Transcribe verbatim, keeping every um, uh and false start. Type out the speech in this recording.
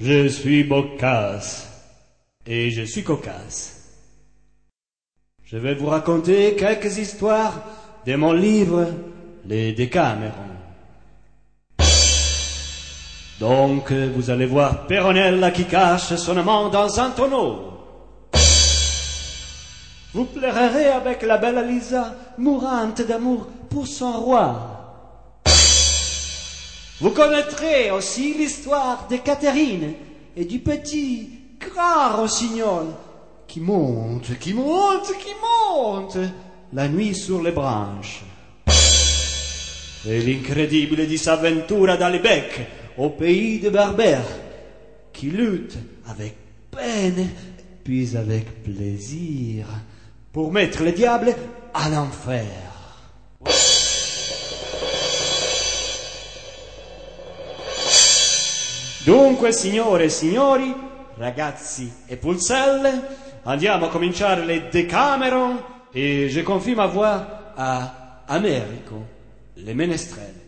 Je suis Boccace et je suis cocasse. Je vais vous raconter quelques histoires de mon livre Les Décamerons. Donc vous allez voir Péronella qui cache son amant dans un tonneau. Vous pleurerez avec la belle Lisa, mourante d'amour pour son roi. Vous connaîtrez aussi l'histoire de Catherine et du petit grand rossignol qui monte, qui monte, qui monte la nuit sur les branches. Et l'incrédible disavventura d'Alibec au pays de Berbère qui lutte avec peine puis avec plaisir pour mettre le diable à l'enfer. Dunque, signore e signori, ragazzi e pulzelle, andiamo a cominciare le Decameron e je confie ma voix à Americo, le Menestrel.